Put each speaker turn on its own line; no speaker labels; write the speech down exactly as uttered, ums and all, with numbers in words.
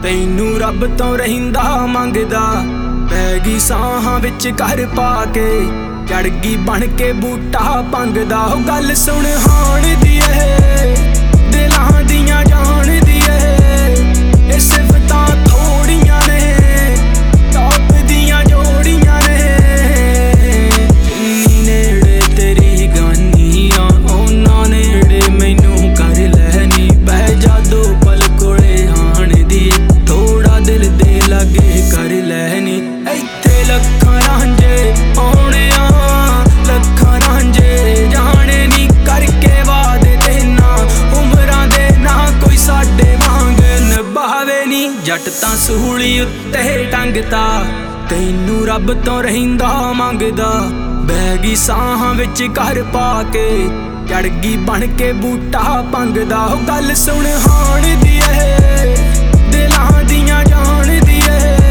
ਤੈਨੂੰ ਰੱਬ ਤੋਂ ਰਹਿੰਦਾ ਮੰਗਦਾ, ਪੈ ਗਈ ਸਾਹਾਂ ਵਿੱਚ ਘਰ ਪਾ ਕੇ, ਚੜ ਗਈ ਬਣ ਕੇ ਬੂਟਾ ਭੰਗਦਾ। ਉਹ ਗੱਲ ਸੁਣ ਹਾਣ ਦੀ ਏ, ਦਿਲਾਂ ਦੀਆਂ ਜਾਣ ਦੀ ਏ, ਇਹ ਸਿਫਤਾਂ ਥੋੜੀਆਂ ਨੇ, ਟੌਪ ਦੀਆਂ ਜੋੜੀਆਂ ਨੇ। ਜਿੰਨੀ ਨੇੜੇ ਤੇਰੀ ਗਾਨੀ ਆ, ਉਹਨਾਂ ਨੇੜੇ ਮੈਨੂੰ ਕਰ ਲੈਣੀ। ਬਹਿ ਜਾ ਦੋ ਪਲ ਕੋਲੇ ਹਾਣ ਦੀ, ਥੋੜਾ ਦਿਲ ਦੇ ਲਾਗੇ ਕਰ ਲੈਣੀ। ਇੱਥੇ ਲੱਖਾਂ ਰਾਂਝੇ ਆਉਣੇ ਆ, ਲੱਖਾਂ ਰਾਂਝੇ ਜਾਣੇ ਨੀ, ਕਰਕੇ ਵਾਦੇ ਤੇ ਨਾ ਉਮਰਾਂ ਦੇ, ਨਾ ਕੋਈ ਸਾਡੇ ਵਾਂਗ ਨਿਭਾਵੇ ਨੀ। ਜੱਟ ਤਾਂ ਸਹੂਲੀ ਉੱਤੇ ਟੰਗਤਾ, ਤੈਨੂੰ ਰੱਬ ਤੋਂ ਰਹਿੰਦਾ ਮੰਗਦਾ, ਬਹਿ ਗਈ ਸਾਹਾਂ ਵਿੱਚ ਘਰ ਪਾ ਕੇ, ਚੜ ਗਈ ਬਣ ਕੇ ਬੂਟਾ ਭੰਗਦਾ। ਉਹ ਗੱਲ ਸੁਣ ਹਾਣ ਦੀ ਏ, ਦਿਲਾਂ ਦੀਆਂ ਜਾਣ ਦੀ ਏ,